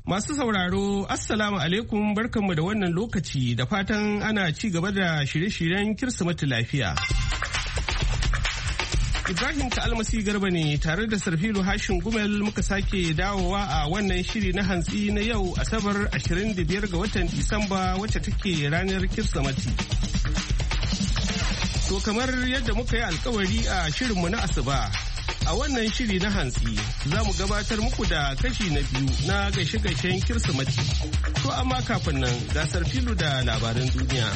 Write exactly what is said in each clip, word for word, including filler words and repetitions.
Masu sauraro, Assalamu alaikum barkanmu da wannan lokaci da fatan ana ci gaba da shirye-shiryen Kirsimeti lafiya. Ibrahim Ka'almasi Garba ne tare da Sarfilu Hashin Gumel muka sake dawowa a wannan shiri na hantsi na yau Asabar ashirin da biyar ga watan Disamba wacce take ranar Kirsimeti. To kamar yadda muka yi alkawari a shirinmu na Asuba. A wannan shiri na hantsi za mu gabatar muku da kashi na biyu na gaishe-gaishen Kirsimeti. To amma kafin nan gasar filu da labaran duniya.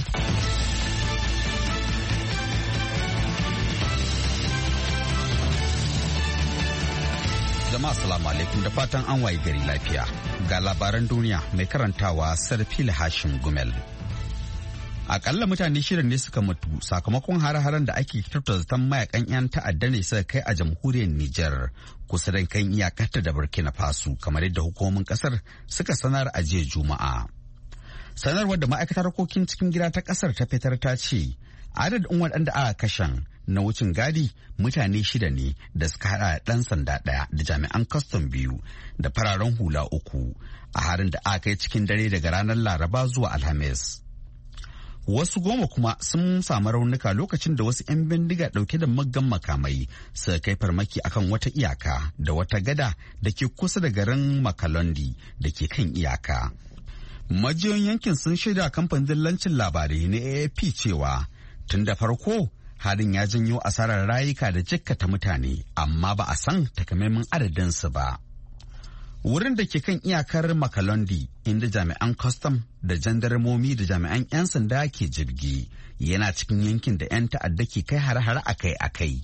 Jama'a salamu alaikum da fatan an waye gari lafiya. Ga labaran duniya mai karantawa Sarfil Hashim Gumel. Akalla mutane shida ne suka mutu sakamakon hare-haren da ake kyautar zaton mayakan 'yan ta'adda ne suka kai a jamhuriyar Nijar kusa da kan iyakarta da Burkina Faso kamar yadda hukumomin kasar suka sanar a jiya Juma'a. Sanarwar da ma'aikatar harkokin cikin gida ta kasar ta fitar ta ce adadin waɗanda aka kashen na wucin gadi mutane shida ne da suka hada da ɗan sanda ɗaya da jami'an kwastam biyu da fararen hula uku a harin da aka yi cikin dare daga ranar Laraba zuwa Alhamis. Wasu goma kuma sun samu raunuka lokacin da wasu 'yan bindiga dauke da maggan makamai suka kai farmaki akan wata iyaka da wata gada da ke kusa da garin Makalondi da ke kan iyaka. Majiyoyin yankin sun shaida kamfanin dillancin labarai na A F P cewa tun da farko harin ya janyo asarar rayuka da jikkata mutane amma ba a san takamaiman adadinsu ba. Wurin da ke kan iyakar Makalondi inda jami'an kwastam da jandarmomi da jami'an 'yan sanda ke jirgi yana cikin yankin da 'yan ta'adda ke kai hare-hare akai-akai.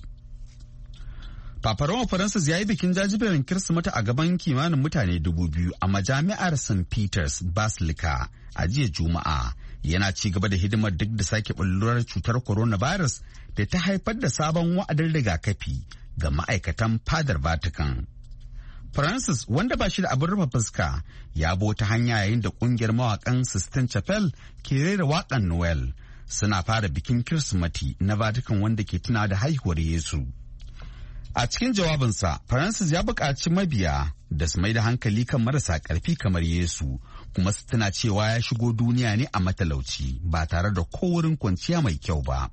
Papa Roma Francis ya yi bikin jajiberin Kirsimeti a gaban kimanin mutane dubu biyu a majami'ar Saint Peter's Basilica a jiya Juma'a yana ci gaba da hidimar duk da sake bullurar cutar coronavirus da ta haifar da sabon wa'adin rigakafi ga ma'aikatan fadar Vatican. Francis wanda ba shi da abin rufe fuska ya bo ta hanya yayin da kungiyar mawakan Sistine Chapel ke rera waƙan Noel suna fara bikin Kirsimeti na Vatican wanda ke tuna da haihuwar Yesu. A cikin jawabinsa, Francis ya buƙaci mabiya da su mai da hankali kan marasa ƙarfi kamar Yesu kuma su tuna cewa ya shigo duniya ne a matalauci ba tare da kowurin kwanciya mai kyau ba.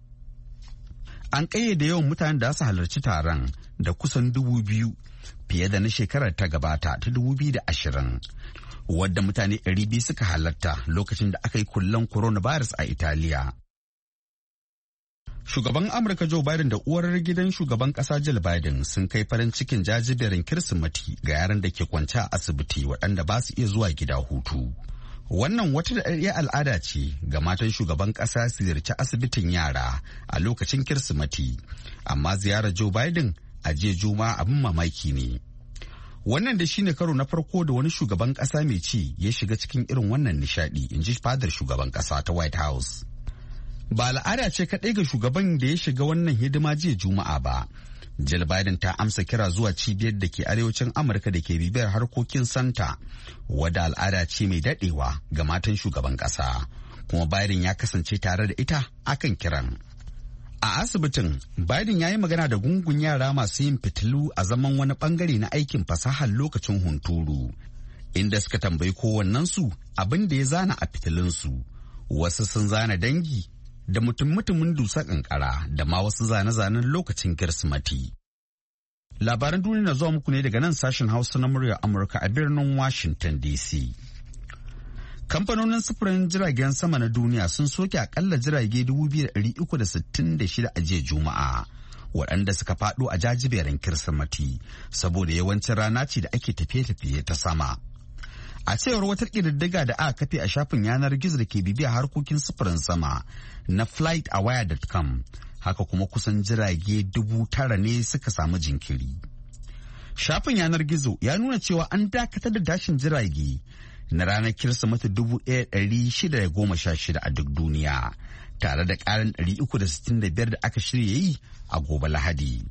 An ƙayyade yawan mutanen da su halarci taron da kusan dubu biyu fiye da na shekarar ta gabata ta dubu biyu da ashirin wadda mutane ɗari biyu suka halarta lokacin da aka yi kullen coronavirus a Italiya. Shugaban Amurka Joe Biden da uwar gidan shugaban ƙasa Jill Biden sun kai farin cikin jajiberin Kirsimeti ga yaran da ke kwance a asibiti waɗanda ba su iya zuwa gida hutu. Wannan wata da al'ada ce ga matan shugaban ƙasa su ziyarci asibitin yara a lokacin Kirsimeti, amma ziyarar Joe Biden a jiya Juma'a abin mamaki ne. Wannan da shine karo na farko da wani shugaban kasa mai ci ya shiga cikin irin wannan nishadi, in ji fadar shugaban kasa ta White House. Ba al'ada ce kaɗai ga shugaban da ya shiga wannan hidima jiya Juma'a ba. Jill Biden ta amsa kira zuwa cibiyar da ke arewacin Amurka da ke bibiyar harkokin Santa, wadda al'ada ce mai daɗewa ga matan shugaban kasa, kuma Biden ya kasance tare da ita akan kiran. A asibitin, Biden ya yi magana da gungun yara masu yin fitilu a zaman wani bangare na aikin fasahar lokacin hunturu, inda suka tambayi kowannensu abin da ya zana a fitilunsu. Wasu sun zana dangi da mutum-mutumin dusa kankara da ma wasu zane-zanen lokacin Kirsimeti. Labaran duniya na zuwa muku ne daga nan sashen Hausa na muryar Amurka a birnin Washington D C. Kamfanonin sufurin jiragen sama na duniya sun soke akalla jirage dubu biyu da ɗari uku da sittin da shida a jiya Juma'a, waɗanda suka faɗo a jajiberin Kirsimeti saboda yawancin rana ce da ake tafiye-tafiye ta sama. A cewar wata ƙididdiga da aka kafe a shafin yanar gizo da ke bibiya harkokin sufurin sama na flight aware dot com, haka kuma kusan jirage dubu tara ne suka samu jinkiri. Shafin yanar gizo ya nuna cewa an dakatar da tashin jirage na ranar Kirsimeti dubu ɗaya ɗari shida da goma sha shida a duk duniya, tare da ƙarin ɗari uku da sittin da biyar da aka shirya yi a gobe Lahadi.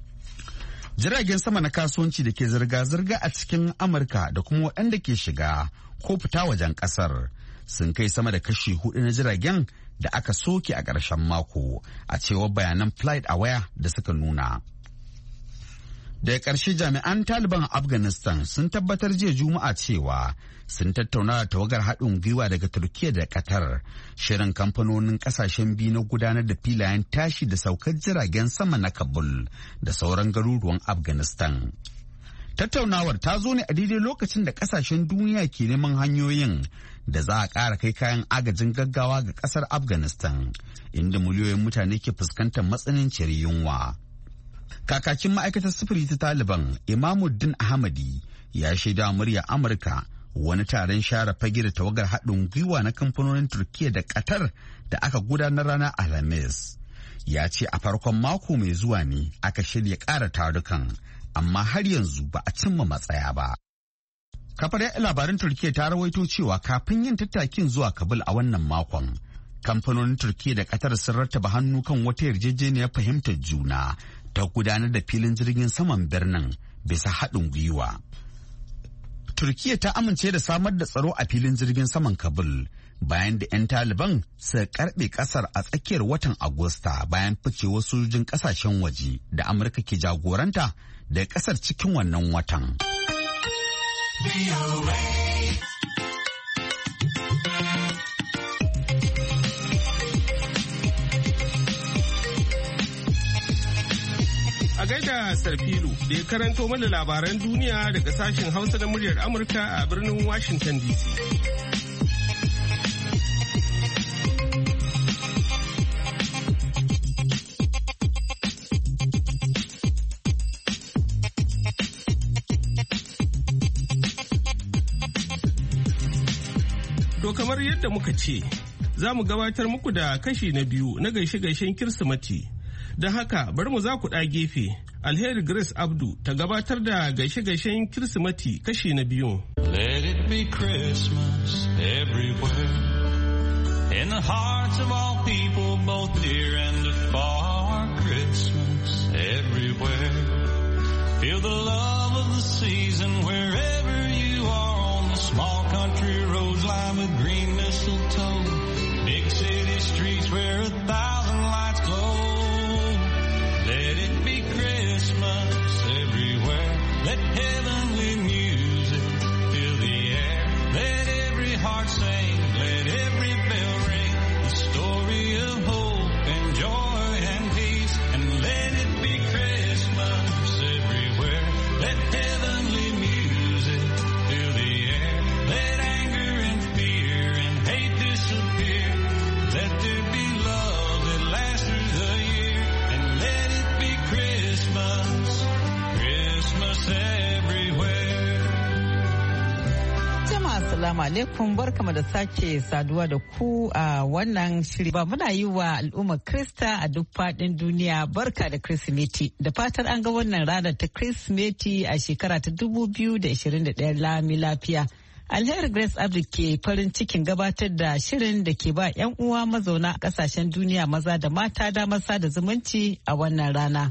Jiragen sama na kasuwanci da ke zirga-zirga a cikin Amurka da kuma waɗanda ke shiga ko fita wajen ƙasar sun kai sama da kashi hudu na jiragen da aka soke a ƙarshen mako, a cewar bayanan Flight Aware da suka nuna. Daga ƙarshe jami'an Taliban a Afghanistan sun tabbatar jiya Juma'a cewa sun tattauna da tawagar haɗin gwiwa daga Turkiyya da Qatar shirin kamfanonin ƙasashen biyu na gudanar da filayen tashi da saukar jiragen sama na Kabul da sauran garuruwan Afghanistan. Tattaunawar ta zo ne a daidai lokacin da ƙasashen duniya ke neman hanyoyin da za a ƙara kai kayan agajin gaggawa ga ƙasar Afghanistan, inda miliyoyin mutane ke fuskantar matsananciyar yunwa. Kakakin ma'aikatar sufuri ta Taliban, Imamuddin Ahmadi, ya shaida murya Amurka wani taron share fage da tawagar haɗin gwiwa na kamfanonin Turkiyya da Qatar da aka gudanar ranar Alhamis. Ya ce a farkon mako mai zuwa ne aka shirya ƙara tarukan, amma har yanzu ba a cimma matsaya ba. Kafar yaɗa labaran Turkiyya ta rawaito cewa kafin yin tattakin zuwa Kabul a wannan makon, kamfanonin Turkiyya da Qatar sun rattaba hannu kan wata yarjejeniyar fahimtar juna ta gudanar da filin jirgin saman birnin bisa haɗin gwiwa. Turkiyya ta amince da samar da tsaro a filin jirgin saman Kabul bayan da 'yan Taliban suka karɓe ƙasar a tsakiyar watan Agusta bayan ficewar sojojin ƙasashen waje da Amurka ke jagoranta da ƙasar cikin wannan watan. A gaida Sarfilu da ya karanto mana labaran duniya daga sashen Hausa na muryar Amurka a birnin Washington D C. To kamar yadda muka ce, za mu gabatar muku da kashi na biyu na gaishe-gaishen Kirsimeti. Don haka bari mu za ku ɗa gefe, Alheri Grace Abdu ta gabatar da gaishe-gaishen Kirsimeti kashi na biyu. Let it be Christmas everywhere, in the hearts of all people, both near and afar. Christmas everywhere, feel the love of the season wherever you are, on the small country roads lined with green mistletoe, big city streets where a thousand lights glow. Let it be Christmas everywhere. Let heavenly music fill the air. Let every heart sing. Let every bell ring. The story of hope and joy and peace. And let it be Christmas everywhere. Let heavenly music fill the air. Let anger and fear and hate disappear. Let there be love that lasts through the year. And let it be Christmas, Christmas everywhere. Jama'a assalamu alaikum, barkamu da sake saduwa da ku a wannan shiri. Ba muna yi wa al'ummar Krista a duk faɗin duniya barka da Kirsimeti. Da fatar an ga wannan ranar ta Kirsimeti a shekara ta dubu biyu da ashirin da ɗaya lami lafiya. Alheri Grace Abdi ke farin cikin gabatar da shirin da ke ba 'yan uwa mazauna kasashen duniya maza da mata damar sada zumunci a wannan rana.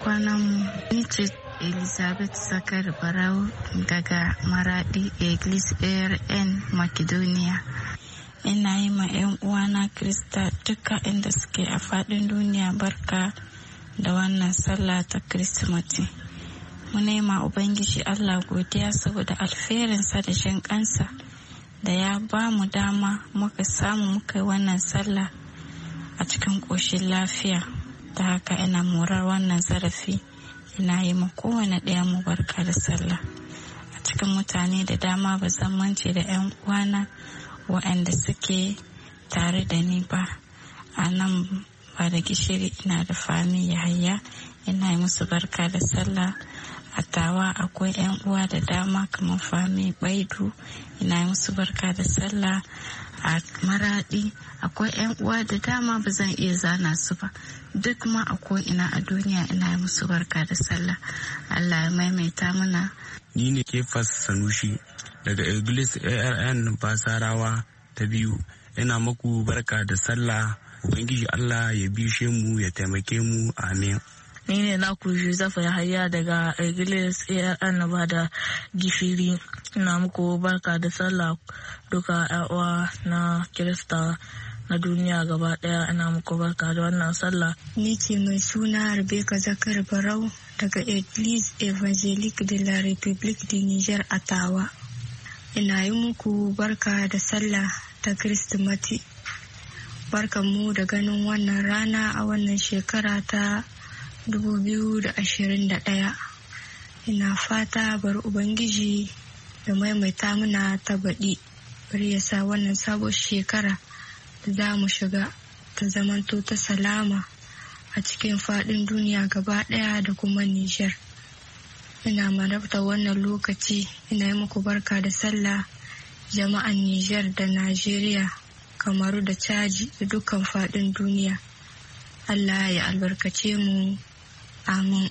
kwanan mu. Ni ce Elizabeth Zakar Barau daga Maradi Eglis A R N Macedonia. Ina yi ma 'yan uwana Krista duka inda suke a faɗin duniya barka da wannan sallah ta Kirsimeti. Mu nema Ubangiji Allah godiya saboda alferinsa da jin kansa da ya ba mu dama muka samu muka yi wannan sallah a cikin ƙoshin lafiya. Da haka ina morar wannan zarafi, ina yi ma kowane ɗaya mu barka da sallah. A cikin mutane da dama ba zan mance da 'yan uwana waɗanda suke tare da ni ba. A nan ba da gishiri ina da fami Yahaya, ina yi musu barka da sallah. A Tawa akwai 'yan uwa da dama kamar fami Baidu, ina yi musu barka da sallah. A Maradi akwai 'yan uwa da dama ba zan iya zana su ba, duk ma akwai ina a duniya ina yi musu barka da sallah. Allah ya maimaita mana. Ni ne Kefas Sanushi daga Iglis A R N Basarawa ta biyu. Ina muku barka da sallah. Ubangiji Allah ya bishe mu ya taimake mu, amin. Ni ne naku Joseph Yahaya daga Iglis A R N ba da gishiri. Ina muku barka da sallah duka ƴaƴa na Kirista na duniya gaba daya. Ina muku barka da wannan sallah. Ni ce mai suna Rebecca Zakar Barau daga Église Évangélique de la République du Niger a Tawa. Ina yi muku barka da sallah ta Kirsimeti. Barkan mu da ganin wannan rana a wannan shekara ta dubu biyu da ashirin da ɗaya. Ina fata bar Ubangiji da maimaita muna ta baɗi, bari ya sa wannan sabon shekara da za mu shiga ta zamanto ta salama a cikin faɗin duniya gaba ɗaya da kuma Nijar. Ina marabta wannan lokaci, ina yi muku barka da sallah jama'an Nijar da Najeriya, Kamaru da Caji da dukkan faɗin duniya. Allah ya albarkace mu, amin.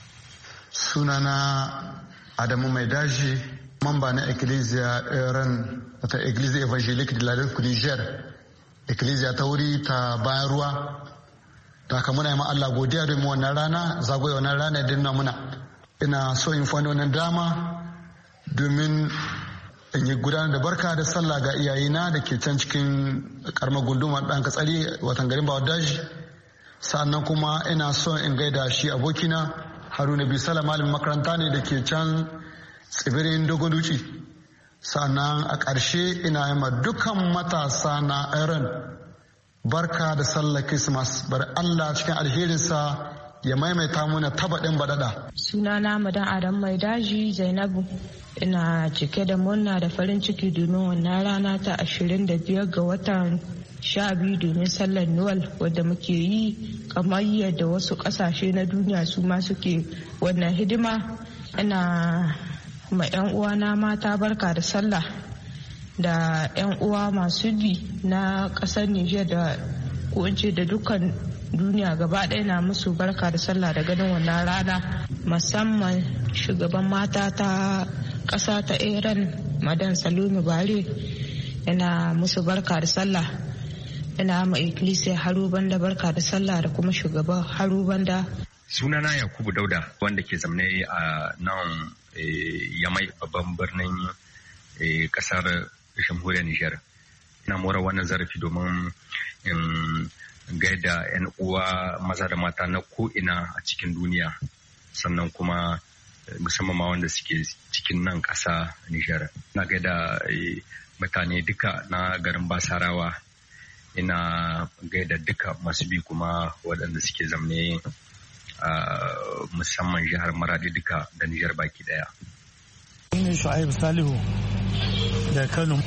Sunana Adamu Mai Daji, mamba na Ecclesia Ran, wata Ecclesia Evangelique de la République du Niger, Ecclesia ta wuri ta bayan ruwa. Da haka muna yi ma Allah godiya domin wannan rana, zagoye wannan rana da nuna muna. Ina so in fani wannan dama domin in yi gudanar da barka da sallah ga iyayena da ke can cikin karamar gundumar ɗan katsari watan garin Bawa Daji. Sannan kuma ina so in gaida shi abokina Haruna Bisala, malamin makaranta ne da ke can tsibirin Dogon Duci. Sannan a ƙarshe ina yi ma dukkan matasa na Iran barka da sallar Christmas. Bari Allah cikin alherinsa ya maimaita muna tabaɗin baɗaɗa. Sunana Madan Adam Mai Daji Zainabu. Ina cike da murna da farin ciki domin wannan rana ta ashirin da biyar ga watan sha biyu domin sallar Noel wadda muke yi kamar yadda wasu ƙasashe na duniya su ma suke wannan hidima. Ina ma 'yan uwana mata barka da sallah da 'yan uwa masu bi na ƙasar Nijar da ko in ce da dukkan duniya gaba ɗaya na musu barka da sallah da ganin wannan rana, musamman shugaban mata ta ƙasa ta Iran Madan Salome Bare, yana musu barka da sallah. Ina ma Ecclesia Haru Banda barka da sallah da kuma shugaban Haru Banda. Sunana Yakubu Dauda wanda ke zamne a nan Yamai babban birnin kasar jamhuriyar Nijar. Ina mora wannan zarafi domin in gaida 'yan uwa maza da mata na ko'ina a cikin duniya, sannan kuma musamman ma wanda suke cikin nan ƙasa Nijar. Ina gaida mutane duka na garin Basarawa, ina gaida duka masu bi kuma waɗanda suke zamne a musamman jihar Maradi duka da Nijar baki daya. Ni Shu'aib Salihu da Kano.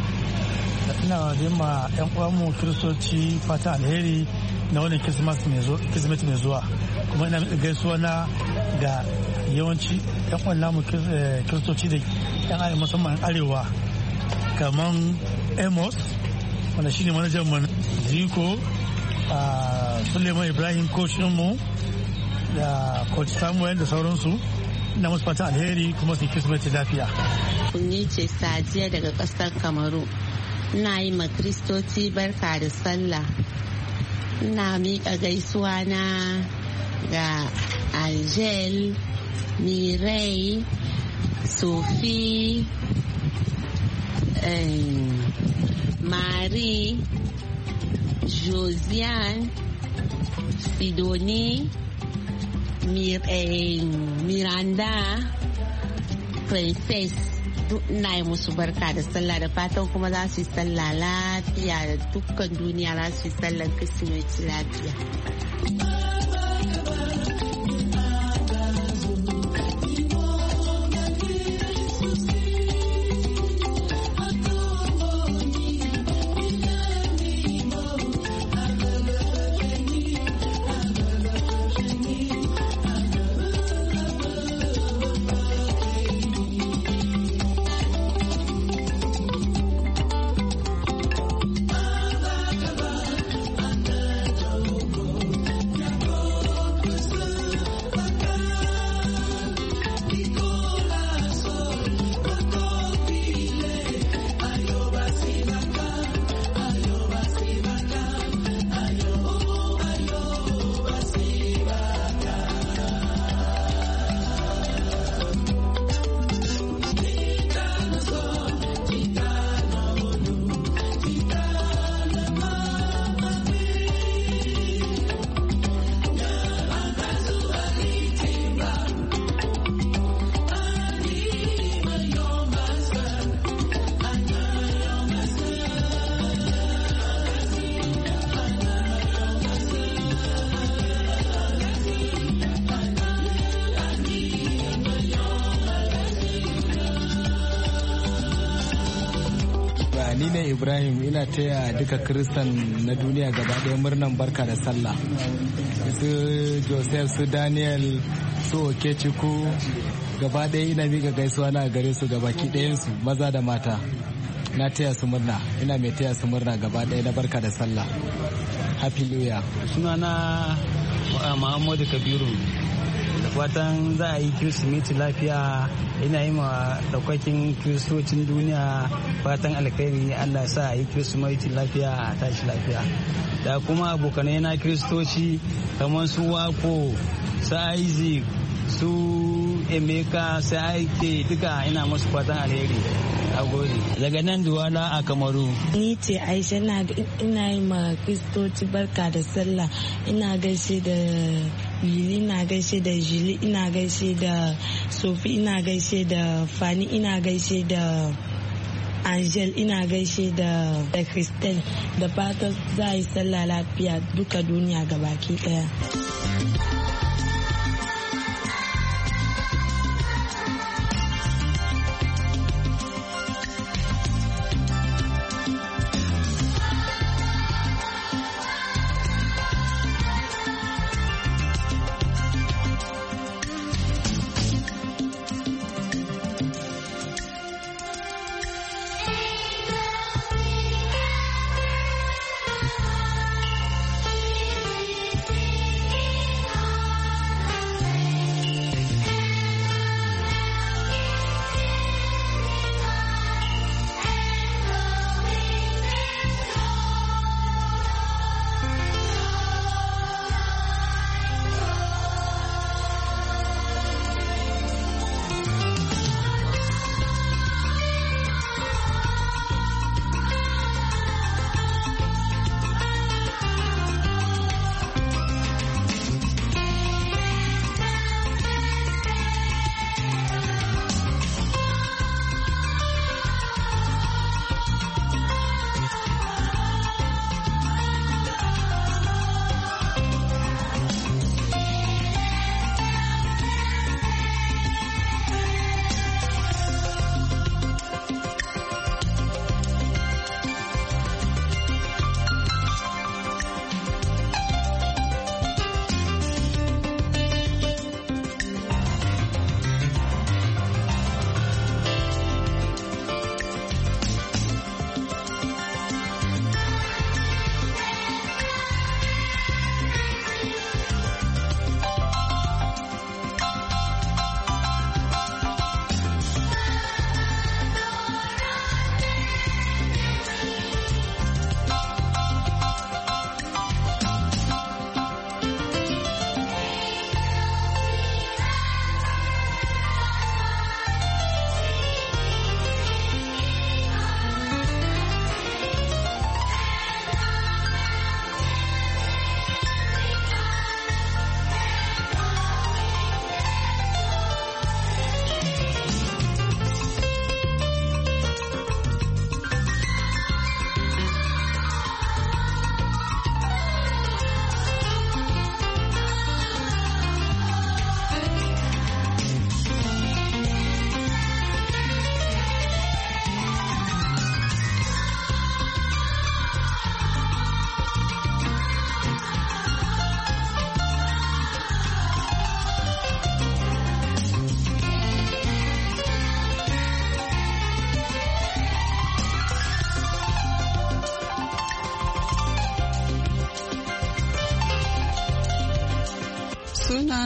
Ina da ma 'yan uwanmu Kiristoci fata alheri na wani Kirsimeti mai zuwa. Kuma ina gaisuwa na ga yawanci 'yan uwan namu Kiristoci da 'yan musamman arewa kamar Amos wanda shine manajan mu, Ziko, Suleiman Ibrahim Koshinmu da Coach Samuel da sauransu. Ina musu fatan alheri kuma su Kirsimeti lafiya. Kunyi ce Sadiya daga ƙasar Kamaru. Ina yi ma Kristoci barka da sallah. Ina miƙa gaisuwa na ga Angel, Mireille, Sophie, um, Marie, Josiane, Sidonie, Mir, eh, Miranda, Princess. Duk ina yi musu barka da sallah da fatan kuma za su yi sallah lafiya da dukkan duniya za su yi sallar Kirsimeti lafiya. Ni ne Ibrahim, ina taya duka Kiristan na duniya gaba ɗaya murnan barka da sallah. Su Joseph, su Daniel, su Okechukwu, gaba ɗaya ina miƙa gaisuwa na gare su gabaki ɗayansu maza da mata. Na taya su murna, ina mai taya su murna gaba ɗaya na barka da sallah. Happy New Year. Sunana Muhammadu Kabiru. Da fatan za a yi Kirsimeti lafiya, ina yi ma daukakin kiristocin duniya fatan alkhairi. Allah sa a yi Kirsimeti lafiya a tashi lafiya. Da kuma abokanai na kiristoci kamar su Wako, su Isaac, su Emeka, su Aike, duka ina masu fatan alheri. Daga nan Duwala a Kamaru. Ni ce Aisha, ina yi ma Kristoci barka da sallah. Ina gaishe da Lili, ina gaishe da Jili, ina gaishe da Sofi, ina gaishe da Fani, ina gaishe da Angel, ina gaishe da da Christelle. Da fatan za a yi sallah lafiya duka duniya gabaki daya.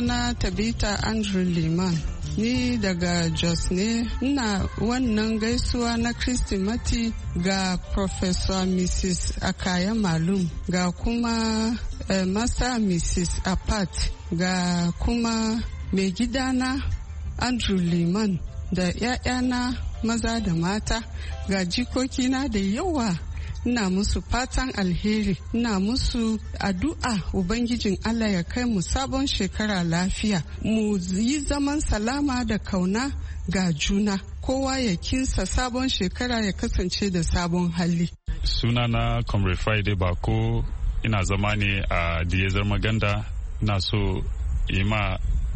sunana Tabita Andrew Liman. Ni daga Jos ne, ina wannan gaisuwa na Kirsimati ga Professor Missus Akaya Malum, ga kuma eh, Master Missus Apat, ga kuma mai gidana Andrew Liman, da 'ya'yana maza da mata, ga jikokina da yawa. Ina musu fatan alheri, ina musu addu'a Ubangijin Allah ya kai mu sabon shekara lafiya, mu yi zaman salama da kauna ga juna, kowa ya kinsa sabon shekara ya kasance da sabon hali. Sunana Comrade Friday Bako, ina zama ne a Diyezar Maganda, ina so yi ma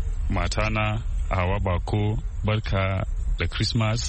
matana Hawa Bako barka da Christmas,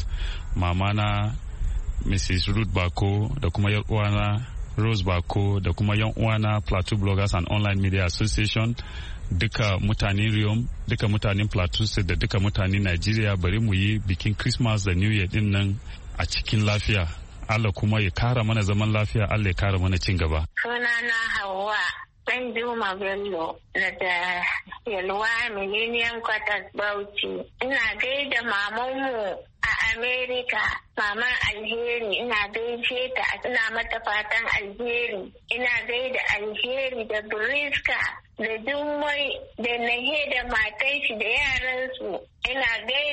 mamana Missus Ruth Bako da kuma yan uwana Rose Bako da kuma yan uwana Plateau Bloggers and Online Media Association, duka mutanen Riom, duka mutanen Plateau State da duka mutanen Nigeria, bari mu yi bikin Christmas da New Year din nan a cikin lafiya. Allah kuma ya kara mana zaman lafiya, Allah ya kara mana cin gaba. Sunana Hauwa Dan Juma Bello daga Yalwa Millennium Quarters Bauchi. Ina gaida mamanmu a America, Mama Alheri, ina gaishe ta, ina mata fatan alheri. Ina gaida Alheri da Briska da Jummai da Nahe da matan shi da yaransu. Ina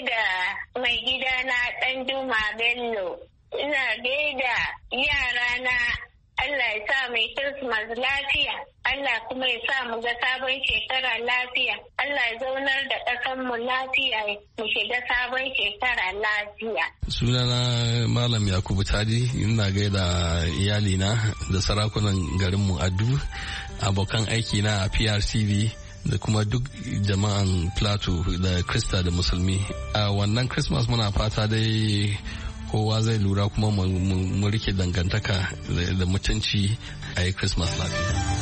gaida mai gidana Dan Juma Bello. Ina gaida yarana. Allah ya sa mai Christmas lafiya, Allah kuma ya sa mu ga sabon shekara lafiya, Allah ya zaunar da ƙasanmu lafiya mu shiga sabon shekara lafiya. Sunana Malam Yakubu Tadi, ina gaida iyalina da sarakunan garinmu Addu, abokan aiki na a P R C V da kuma duk jama'an Plateau da Krista da Musulmi. A wannan Christmas muna fata dai kowa zai lura kuma mu rike dangantaka da mutunci a yi Christmas lafiya.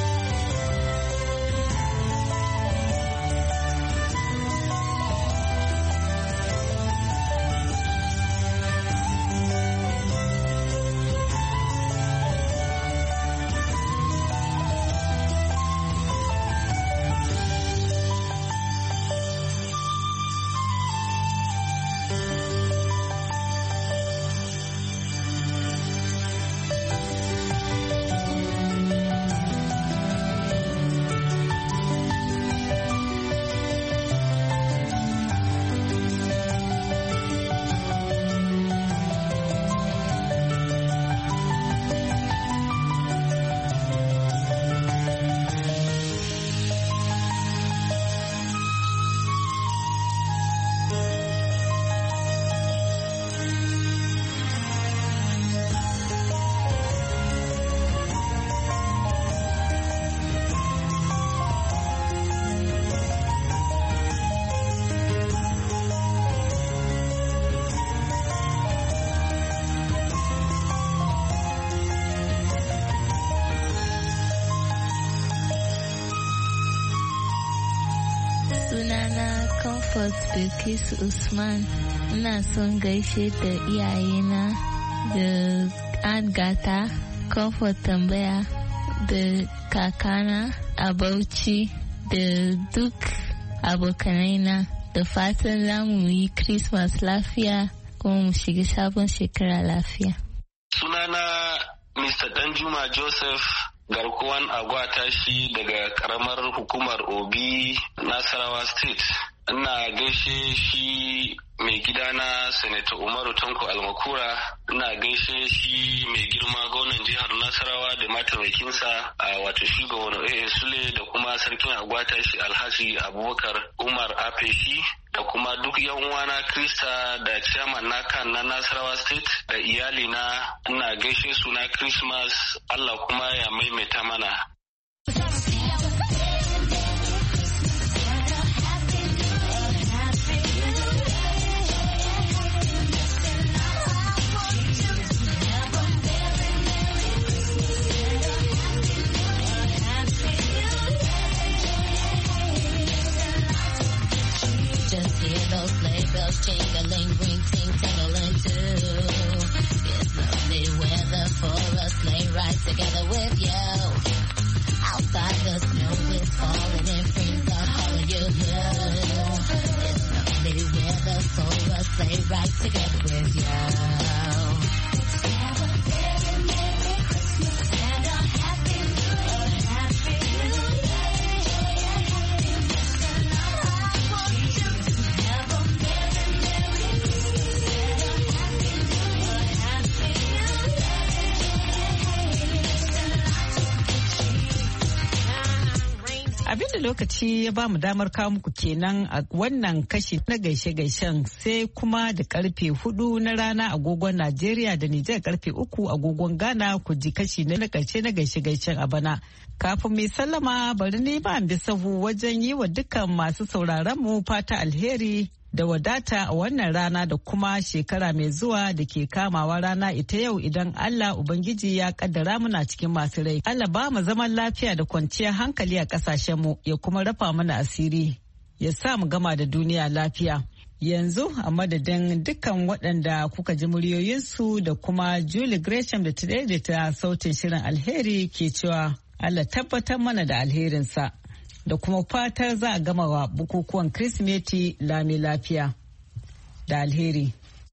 Sunana Comfort Bilkisu Usman, ina son gaishe da iyayena da Aunt Gata, Comfort Tambaya da kakana a Bauchi da duk abokanaina, da fatan za mu yi Christmas lafiya kuma mu shiga sabon shekara lafiya. Sunana Mister Danjuma Joseph, garkuwan agwata shi daga karamar hukumar Obi, Nasarawa State. Ina gaishe shi mai gidana Senator Umaru Tanko Almakura, ina gaishe shi mai girma gwamnan jihar Nasarawa da mataimakinsa a wato shugaban A A Sule da kuma sarkin agwata shi Alhaji Abubakar Umar Afeshi da kuma duk yan uwana Krista da chairman naka na Nasarawa State da iyalina, ina gaishe su na Christmas, Allah kuma ya maimaita mana. Jingling, ring, ting, tingling too. It's lovely weather for a sleigh ride together with you. abinda lokaci ya ba mu damar kawo muku kenan a wannan kashi na gaishe-gaishen sai kuma da karfe hudu na rana agogon Najeriya da Nijar karfe uku agogon Ghana ku ji kashi na karshe na gaishe-gaishen a bana. Kafin mai sallama bari ne ba bi sahu wajen yi wa dukkan masu sauraron mu fata alheri da wadata a wannan rana da kuma shekara mai zuwa da ke kamawa rana ita yau idan Allah Ubangiji ya kaddara muna cikin masu rai. Allah ba mu zaman lafiya da kwanciyar hankali a kasashenmu ya kuma rafa mana asiri ya sa mu gama da duniya lafiya. Yanzu a madadin dukkan waɗanda kuka ji muryoyinsu da kuma Julie Gresham da ta daidaita sautin shirin alheri ke cewa Allah tabbatar mana da alherinsa. Da kuma fatar za a gama wa bukukuwan Kirsimeti lami lafiya da alheri.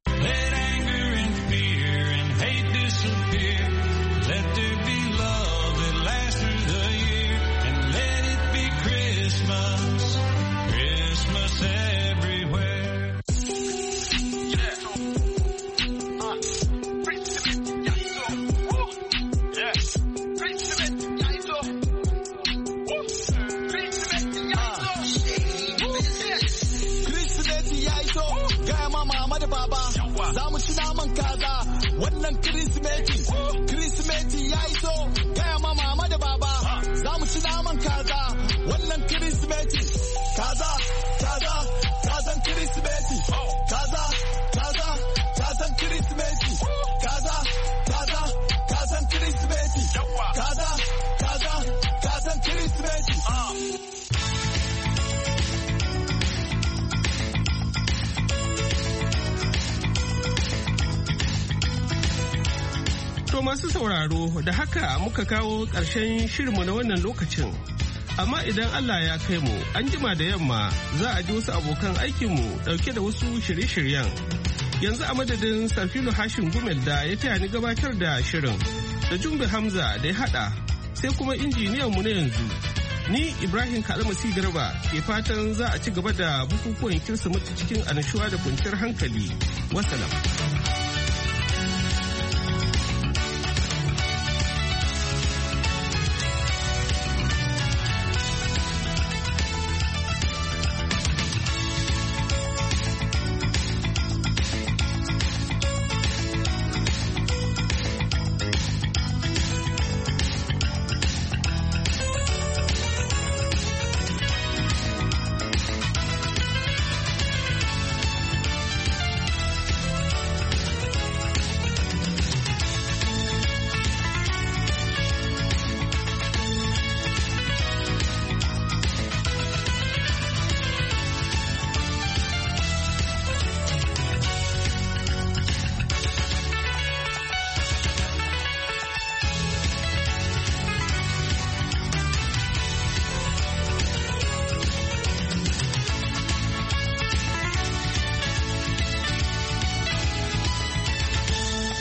Wannan Kirsimeti, Kirsimeti ya iso, gaya ma mama da baba, za mu ci naman kaza. Wannan Kirsimeti, kaza, kaza, kazan Kirsimeti, kaza, kaza, kazan Kirsimeti, kaza, kaza, kazan Kirsimeti, kaza, kaza, kazan Kirsimeti. To masu sauraro da haka muka kawo ƙarshen shirinmu na wannan lokacin. Amma idan Allah ya kai mu an jima da yamma za a ji wasu abokan aikinmu ɗauke da wasu shirye-shiryen. Yanzu a madadin Sarfilu Hashim Gumel da ya taya ni gabatar da shirin da Jumbe Hamza da ya haɗa sai kuma injiniyanmu na yanzu. Ni Ibrahim Kalmasi Garba ke fatan za a ci gaba da bukukuwan Kirsimeti cikin annashuwa da kwanciyar hankali. Wasalam.